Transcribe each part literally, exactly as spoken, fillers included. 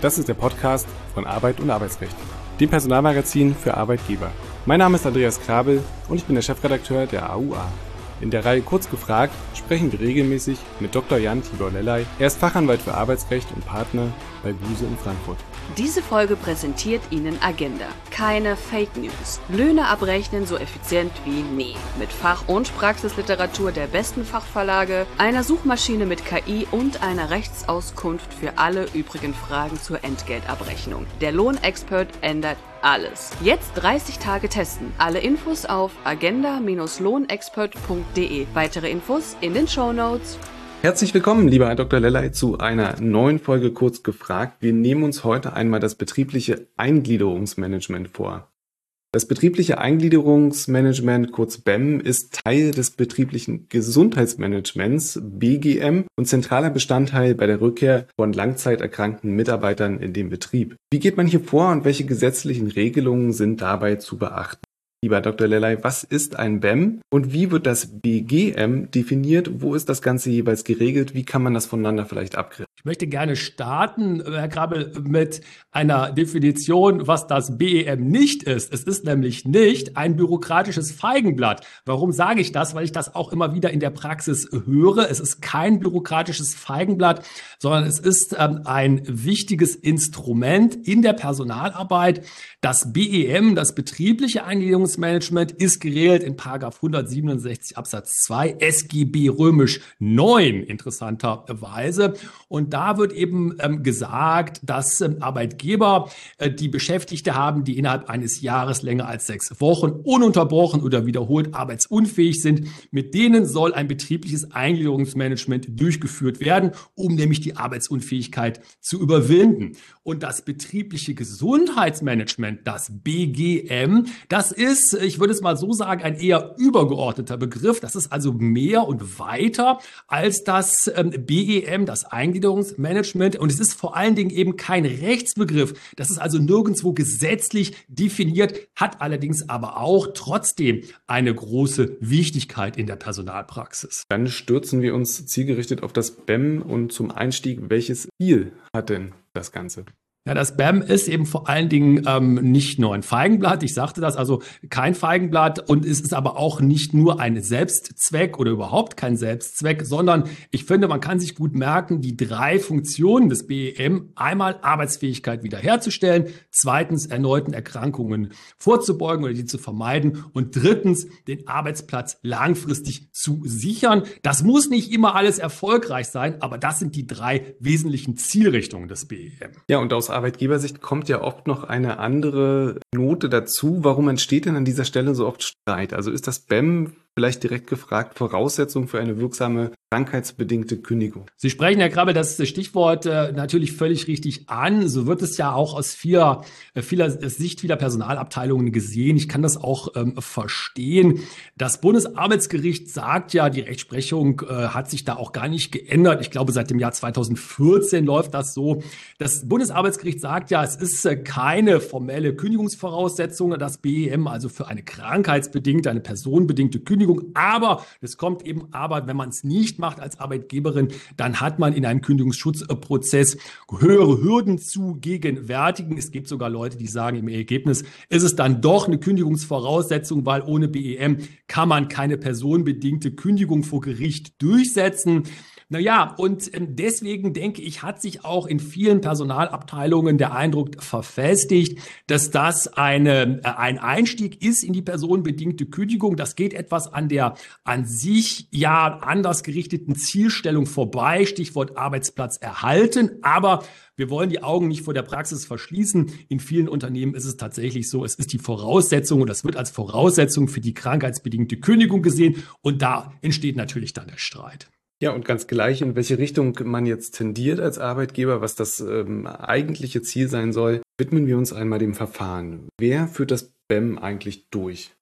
Das ist der Podcast von Arbeit und Arbeitsrecht, dem Personalmagazin für Arbeitgeber. Mein Name ist Andreas Krabel und ich bin der Chefredakteur der A U A. In der Reihe Kurz gefragt sprechen wir regelmäßig mit Doktor Jan Tibor Lellay. Er ist Fachanwalt für Arbeitsrecht und Partner bei Buse in Frankfurt. Diese Folge präsentiert Ihnen Agenda. Keine Fake News. Löhne abrechnen so effizient wie nie. Mit Fach- und Praxisliteratur der besten Fachverlage, einer Suchmaschine mit K I und einer Rechtsauskunft für alle übrigen Fragen zur Entgeltabrechnung. Der Lohnexpert ändert alles. Jetzt dreißig Tage testen. Alle Infos auf agenda Bindestrich lohnexpert punkt de. Weitere Infos in den Shownotes. Herzlich willkommen, lieber Herr Doktor Lellay, zu einer neuen Folge Kurz gefragt. Wir nehmen uns heute einmal das betriebliche Eingliederungsmanagement vor. Das betriebliche Eingliederungsmanagement, kurz B E M, ist Teil des betrieblichen Gesundheitsmanagements, B G M, und zentraler Bestandteil bei der Rückkehr von langzeiterkrankten Mitarbeitern in den Betrieb. Wie geht man hier vor und welche gesetzlichen Regelungen sind dabei zu beachten? Lieber Doktor Lellay, was ist ein B E M und wie wird das B G M definiert? Wo ist das Ganze jeweils geregelt? Wie kann man das voneinander vielleicht abgrenzen? Ich möchte gerne starten, Herr Krabel, mit einer Definition, was das B E M nicht ist. Es ist nämlich nicht ein bürokratisches Feigenblatt. Warum sage ich das? Weil ich das auch immer wieder in der Praxis höre. Es ist kein bürokratisches Feigenblatt, sondern es ist ähm, ein wichtiges Instrument in der Personalarbeit. Das B E M, das betriebliche Eingliederungsmanagement, ist geregelt in Paragraph hundertsiebenundsechzig Absatz zwei S G B römisch neun, interessanterweise. Und da wird eben ähm, gesagt, dass ähm, Arbeitgeber, äh, die Beschäftigte haben, die innerhalb eines Jahres länger als sechs Wochen ununterbrochen oder wiederholt arbeitsunfähig sind, mit denen soll ein betriebliches Eingliederungsmanagement durchgeführt werden, um nämlich die Arbeitsunfähigkeit zu überwinden. Und das betriebliche Gesundheitsmanagement, das B G M, das ist, ich würde es mal so sagen, ein eher übergeordneter Begriff. Das ist also mehr und weiter als das ähm, B E M, das Eingliederungsmanagement. Und es ist vor allen Dingen eben kein Rechtsbegriff. Das ist also nirgendwo gesetzlich definiert, hat allerdings aber auch trotzdem eine große Wichtigkeit in der Personalpraxis. Dann stürzen wir uns zielgerichtet auf das B E M und zum Einstieg, welches Ziel hat denn das Ganze? Ja, das B E M ist eben vor allen Dingen ähm, nicht nur ein Feigenblatt, ich sagte das, also kein Feigenblatt, und es ist aber auch nicht nur ein Selbstzweck oder überhaupt kein Selbstzweck, sondern ich finde, man kann sich gut merken, die drei Funktionen des B E M: einmal Arbeitsfähigkeit wiederherzustellen, zweitens erneuten Erkrankungen vorzubeugen oder die zu vermeiden und drittens den Arbeitsplatz langfristig zu sichern. Das muss nicht immer alles erfolgreich sein, aber das sind die drei wesentlichen Zielrichtungen des B E M. Ja, und aus Arbeitgebersicht kommt ja oft noch eine andere Note dazu. Warum entsteht denn an dieser Stelle so oft Streit? Also ist das B E M, vielleicht direkt gefragt, Voraussetzung für eine wirksame krankheitsbedingte Kündigung? Sie sprechen, Herr Krabbe, das Stichwort äh, natürlich völlig richtig an. So wird es ja auch aus vieler, äh, vieler Sicht vieler Personalabteilungen gesehen. Ich kann das auch ähm, verstehen. Das Bundesarbeitsgericht sagt ja, die Rechtsprechung äh, hat sich da auch gar nicht geändert. Ich glaube, seit dem Jahr zweitausendvierzehn läuft das so. Das Bundesarbeitsgericht sagt ja, es ist äh, keine formelle Kündigungsvoraussetzung, das B E M, also für eine krankheitsbedingte, eine personenbedingte Kündigung. Aber, es kommt eben aber, wenn man es nicht macht als Arbeitgeberin, dann hat man in einem Kündigungsschutzprozess höhere Hürden zu gegenwärtigen. Es gibt sogar Leute, die sagen, im Ergebnis ist es dann doch eine Kündigungsvoraussetzung, weil ohne B E M kann man keine personenbedingte Kündigung vor Gericht durchsetzen. Naja, und deswegen denke ich, hat sich auch in vielen Personalabteilungen der Eindruck verfestigt, dass das eine, ein Einstieg ist in die personenbedingte Kündigung. Das geht etwas an der an sich ja anders gerichteten Zielstellung vorbei, Stichwort Arbeitsplatz erhalten. Aber wir wollen die Augen nicht vor der Praxis verschließen. In vielen Unternehmen ist es tatsächlich so, es ist die Voraussetzung und das wird als Voraussetzung für die krankheitsbedingte Kündigung gesehen. Und da entsteht natürlich dann der Streit. Ja, und ganz gleich, in welche Richtung man jetzt tendiert als Arbeitgeber, was das ähm, eigentliche Ziel sein soll, widmen wir uns einmal dem Verfahren. Wer führt das B E M eigentlich durch?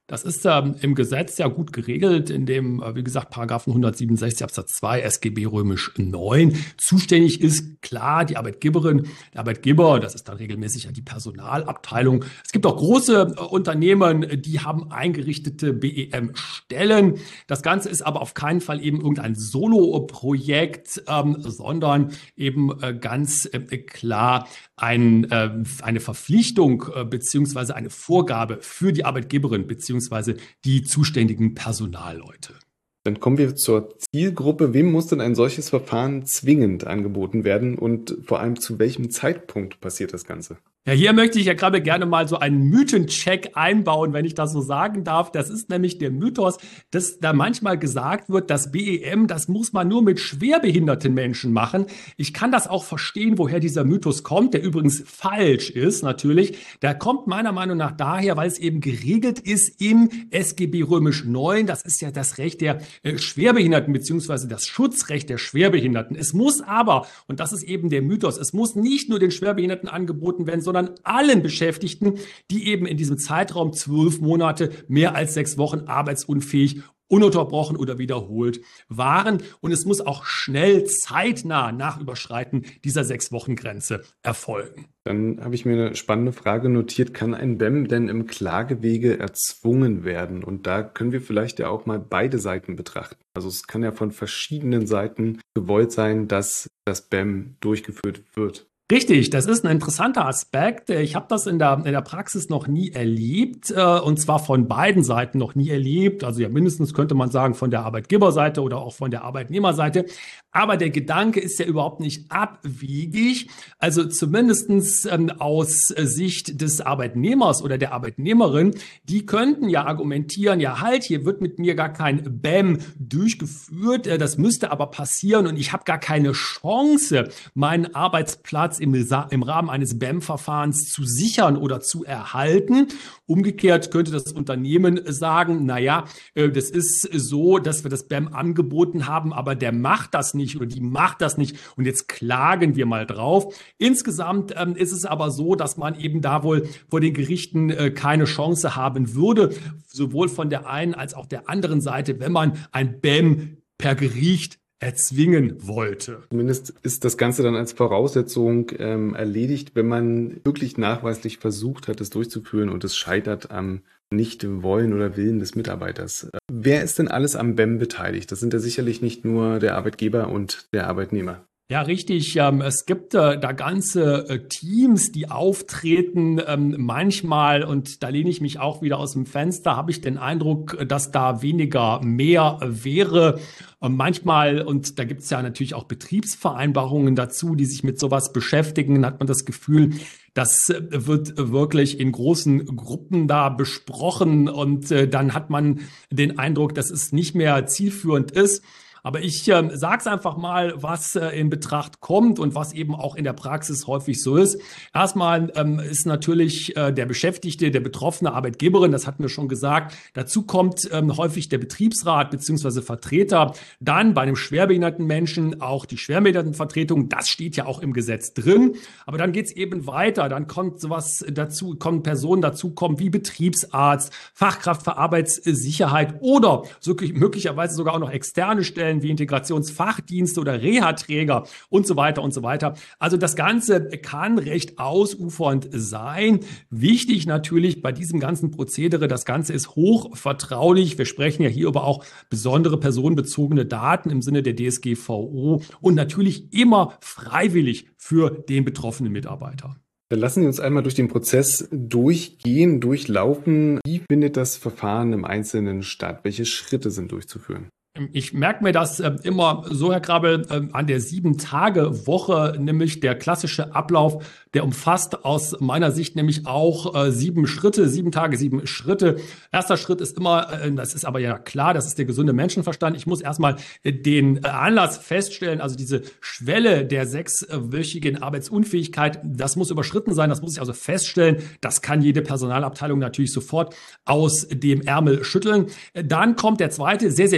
Das ist ähm, im Gesetz ja gut geregelt, in dem, äh, wie gesagt, Paragraphen hundertsiebenundsechzig Absatz zwei S G B römisch neun. Zuständig ist klar die Arbeitgeberin, der Arbeitgeber, das ist dann regelmäßig ja die Personalabteilung. Es gibt auch große äh, Unternehmen, die haben eingerichtete B E M-Stellen. Das Ganze ist aber auf keinen Fall eben irgendein Solo-Projekt, ähm, sondern eben äh, ganz äh, klar ein, äh, eine Verpflichtung äh, beziehungsweise eine Vorgabe für die Arbeitgeberin beziehungsweise die zuständigen Personalleute. Dann kommen wir zur Zielgruppe. Wem muss denn ein solches Verfahren zwingend angeboten werden und vor allem zu welchem Zeitpunkt passiert das Ganze? Ja, hier möchte ich ja gerade gerne mal so einen Mythencheck einbauen, wenn ich das so sagen darf. Das ist nämlich der Mythos, dass da manchmal gesagt wird, das B E M, das muss man nur mit schwerbehinderten Menschen machen. Ich kann das auch verstehen, woher dieser Mythos kommt, der übrigens falsch ist natürlich. Der kommt meiner Meinung nach daher, weil es eben geregelt ist im S G B römisch neun. Das ist ja das Recht der äh, Schwerbehinderten beziehungsweise das Schutzrecht der Schwerbehinderten. Es muss aber, und das ist eben der Mythos, es muss nicht nur den Schwerbehinderten angeboten werden, sondern allen Beschäftigten, die eben in diesem Zeitraum zwölf Monate, mehr als sechs Wochen arbeitsunfähig, ununterbrochen oder wiederholt waren. Und es muss auch schnell, zeitnah nach Überschreiten dieser Sechs-Wochen-Grenze erfolgen. Dann habe ich mir eine spannende Frage notiert. Kann ein B E M denn im Klagewege erzwungen werden? Und da können wir vielleicht ja auch mal beide Seiten betrachten. Also es kann ja von verschiedenen Seiten gewollt sein, dass das B E M durchgeführt wird. Richtig, das ist ein interessanter Aspekt. Ich habe das in der, in der Praxis noch nie erlebt, äh, und zwar von beiden Seiten noch nie erlebt. Also ja, mindestens könnte man sagen von der Arbeitgeberseite oder auch von der Arbeitnehmerseite. Aber der Gedanke ist ja überhaupt nicht abwegig. Also zumindestens ähm, aus Sicht des Arbeitnehmers oder der Arbeitnehmerin, die könnten ja argumentieren, ja halt, hier wird mit mir gar kein B E M durchgeführt. Äh, das müsste aber passieren und ich habe gar keine Chance, meinen Arbeitsplatz Im, im Rahmen eines B E M-Verfahrens zu sichern oder zu erhalten. Umgekehrt könnte das Unternehmen sagen, naja, äh, das ist so, dass wir das B E M angeboten haben, aber der macht das nicht oder die macht das nicht und jetzt klagen wir mal drauf. Insgesamt ähm, ist es aber so, dass man eben da wohl vor den Gerichten äh, keine Chance haben würde, sowohl von der einen als auch der anderen Seite, wenn man ein B E M per Gericht erzwingen wollte. Zumindest ist das Ganze dann als Voraussetzung ähm, erledigt, wenn man wirklich nachweislich versucht hat, es durchzuführen und es scheitert am Nicht-Wollen oder Willen des Mitarbeiters. Äh, wer ist denn alles am B E M beteiligt? Das sind ja sicherlich nicht nur der Arbeitgeber und der Arbeitnehmer. Ja, richtig. Ähm, es gibt äh, da ganze äh, Teams, die auftreten. Ähm, manchmal, und da lehne ich mich auch wieder aus dem Fenster, habe ich den Eindruck, dass da weniger mehr wäre. Und manchmal, und da gibt es ja natürlich auch Betriebsvereinbarungen dazu, die sich mit sowas beschäftigen, hat man das Gefühl, das wird wirklich in großen Gruppen da besprochen. Und äh, dann hat man den Eindruck, dass es nicht mehr zielführend ist. Aber ich äh, sage es einfach mal, was äh, in Betracht kommt und was eben auch in der Praxis häufig so ist. Erstmal ähm, ist natürlich äh, der Beschäftigte, der betroffene Arbeitgeberin, das hatten wir schon gesagt. Dazu kommt ähm, häufig der Betriebsrat bzw. Vertreter. Dann bei einem schwerbehinderten Menschen auch die Schwerbehindertenvertretung. Das steht ja auch im Gesetz drin. Aber dann geht es eben weiter. Dann kommt sowas dazu, kommen Personen dazu, kommen wie Betriebsarzt, Fachkraft für Arbeitssicherheit oder so, möglicherweise sogar auch noch externe Stellen wie Integrationsfachdienste oder Reha-Träger und so weiter und so weiter. Also das Ganze kann recht ausufernd sein. Wichtig natürlich bei diesem ganzen Prozedere, das Ganze ist hochvertraulich. Wir sprechen ja hier über auch besondere personenbezogene Daten im Sinne der D S G V O und natürlich immer freiwillig für den betroffenen Mitarbeiter. Dann lassen Sie uns einmal durch den Prozess durchgehen, durchlaufen. Wie findet das Verfahren im Einzelnen statt? Welche Schritte sind durchzuführen? Ich merke mir das äh, immer so, Herr Krabbel, äh, an der Sieben-Tage-Woche, nämlich der klassische Ablauf, der umfasst aus meiner Sicht nämlich auch äh, sieben Schritte, sieben Tage, sieben Schritte. Erster Schritt ist immer, äh, das ist aber ja klar, das ist der gesunde Menschenverstand. Ich muss erstmal äh, den äh, Anlass feststellen, also diese Schwelle der sechswöchigen Arbeitsunfähigkeit, das muss überschritten sein, das muss ich also feststellen. Das kann jede Personalabteilung natürlich sofort aus dem Ärmel schütteln. Dann kommt der zweite, sehr, sehr wichtige Schritt.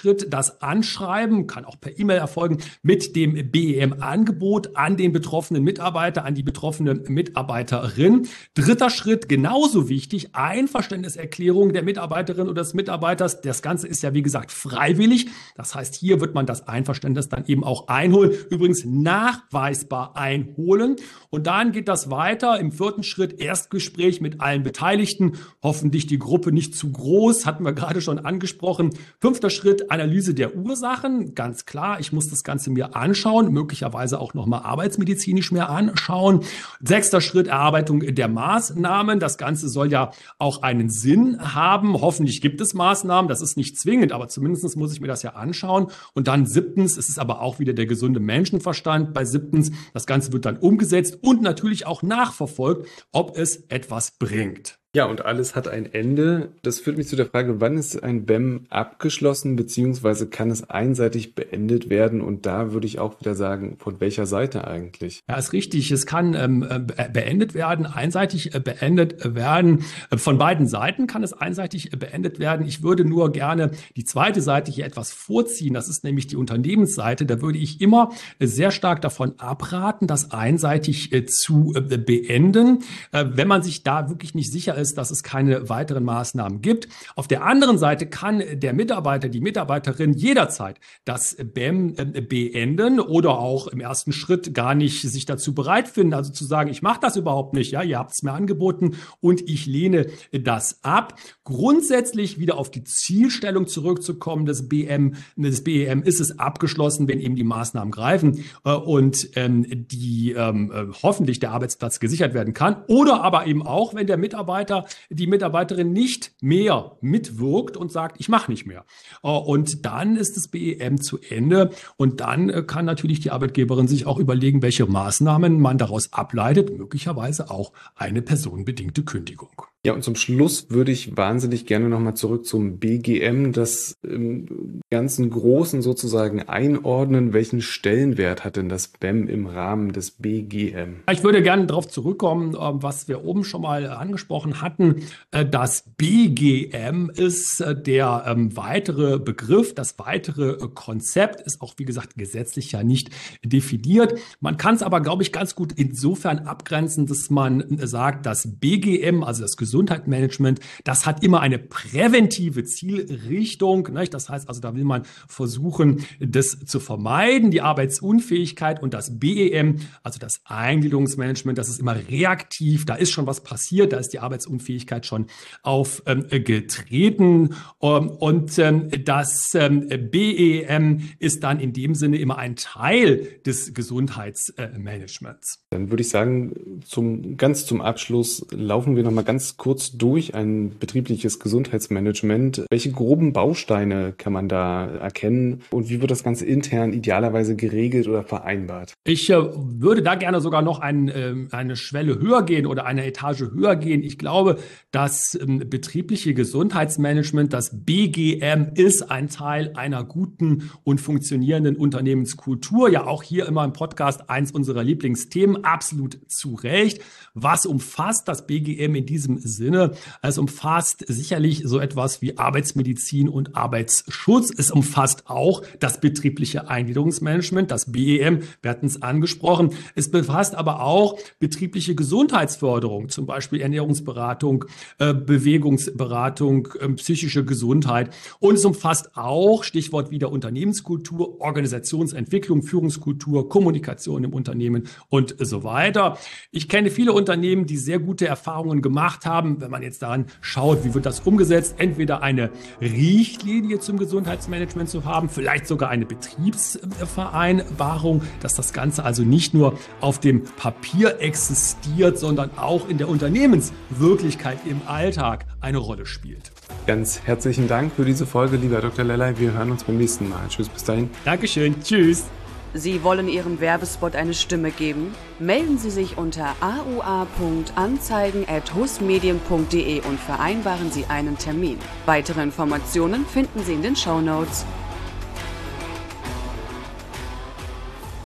Schritt das Anschreiben, kann auch per E-Mail erfolgen, mit dem B E M-Angebot an den betroffenen Mitarbeiter, an die betroffene Mitarbeiterin. Dritter Schritt, genauso wichtig, Einverständniserklärung der Mitarbeiterin oder des Mitarbeiters. Das Ganze ist ja, wie gesagt, freiwillig. Das heißt, hier wird man das Einverständnis dann eben auch einholen. Übrigens nachweisbar einholen. Und dann geht das weiter im vierten Schritt, Erstgespräch mit allen Beteiligten. Hoffentlich die Gruppe nicht zu groß, hatten wir gerade schon angesprochen. Fünfter Schritt, Analyse der Ursachen. Ganz klar, ich muss das Ganze mir anschauen, möglicherweise auch nochmal arbeitsmedizinisch mehr anschauen. Sechster Schritt, Erarbeitung der Maßnahmen. Das Ganze soll ja auch einen Sinn haben. Hoffentlich gibt es Maßnahmen, das ist nicht zwingend, aber zumindest muss ich mir das ja anschauen. Und dann siebtens, es ist aber auch wieder der gesunde Menschenverstand. Bei siebtens, das Ganze wird dann umgesetzt und natürlich auch nachverfolgt, ob es etwas bringt. Ja, und alles hat ein Ende. Das führt mich zu der Frage, wann ist ein B E M abgeschlossen, beziehungsweise kann es einseitig beendet werden? Und da würde ich auch wieder sagen, von welcher Seite eigentlich? Ja, ist richtig. Es kann ähm, beendet werden, einseitig beendet werden. Von beiden Seiten kann es einseitig beendet werden. Ich würde nur gerne die zweite Seite hier etwas vorziehen. Das ist nämlich die Unternehmensseite. Da würde ich immer sehr stark davon abraten, das einseitig zu beenden, wenn man sich da wirklich nicht sicher ist, dass es keine weiteren Maßnahmen gibt. Auf der anderen Seite kann der Mitarbeiter, die Mitarbeiterin jederzeit das B E M beenden oder auch im ersten Schritt gar nicht sich dazu bereit finden, also zu sagen, ich mache das überhaupt nicht, ja, ihr habt es mir angeboten und ich lehne das ab. Grundsätzlich wieder auf die Zielstellung zurückzukommen, das B E M, das B E M ist es abgeschlossen, wenn eben die Maßnahmen greifen und die hoffentlich der Arbeitsplatz gesichert werden kann oder aber eben auch, wenn der Mitarbeiter die Mitarbeiterin nicht mehr mitwirkt und sagt, ich mache nicht mehr. Und dann ist das B E M zu Ende und dann kann natürlich die Arbeitgeberin sich auch überlegen, welche Maßnahmen man daraus ableitet, möglicherweise auch eine personenbedingte Kündigung. Ja, und zum Schluss würde ich wahnsinnig gerne nochmal zurück zum B G M, das im ganzen Großen sozusagen einordnen. Welchen Stellenwert hat denn das B E M im Rahmen des B G M? Ich würde gerne darauf zurückkommen, was wir oben schon mal angesprochen hatten. Das B G M ist der weitere Begriff, das weitere Konzept ist auch, wie gesagt, gesetzlich ja nicht definiert. Man kann es aber, glaube ich, ganz gut insofern abgrenzen, dass man sagt, das B G M, also das Gesundheitsmanagement, das hat immer eine präventive Zielrichtung. Das heißt also, da will man versuchen, das zu vermeiden, die Arbeitsunfähigkeit, und das B E M, also das Eingliederungsmanagement, das ist immer reaktiv. Da ist schon was passiert, da ist die Arbeitsunfähigkeit schon aufgetreten. Und das B E M ist dann in dem Sinne immer ein Teil des Gesundheitsmanagements. Dann würde ich sagen, zum, ganz zum Abschluss laufen wir noch mal ganz kurz durch ein betriebliches Gesundheitsmanagement. Welche groben Bausteine kann man da erkennen und wie wird das Ganze intern idealerweise geregelt oder vereinbart? Ich äh, würde da gerne sogar noch ein, äh, eine Schwelle höher gehen oder eine Etage höher gehen. Ich glaube, das ähm, betriebliche Gesundheitsmanagement, das B G M, ist ein Teil einer guten und funktionierenden Unternehmenskultur. Ja, auch hier immer im Podcast eins unserer Lieblingsthemen, absolut zu Recht. Was umfasst das B G M in diesem Sinne? Es umfasst sicherlich so etwas wie Arbeitsmedizin und Arbeitsschutz. Es umfasst auch das betriebliche Eingliederungsmanagement, das B E M, wir hatten es angesprochen. Es befasst aber auch betriebliche Gesundheitsförderung, zum Beispiel Ernährungsberatung, äh, Bewegungsberatung, äh, psychische Gesundheit. Und es umfasst auch, Stichwort wieder Unternehmenskultur, Organisationsentwicklung, Führungskultur, Kommunikation im Unternehmen und so weiter. Ich kenne viele Unternehmen, die sehr gute Erfahrungen gemacht haben, wenn man jetzt daran schaut, wie wird das umgesetzt, entweder eine Richtlinie zum Gesundheitsmanagement zu haben, vielleicht sogar eine Betriebsvereinbarung, dass das Ganze also nicht nur auf dem Papier existiert, sondern auch in der Unternehmenswirklichkeit im Alltag eine Rolle spielt. Ganz herzlichen Dank für diese Folge, lieber Doktor Lellay. Wir hören uns beim nächsten Mal. Tschüss, bis dahin. Dankeschön. Tschüss. Sie wollen Ihrem Werbespot eine Stimme geben? Melden Sie sich unter a u a punkt anzeigen at hostmedien punkt de und vereinbaren Sie einen Termin. Weitere Informationen finden Sie in den Shownotes.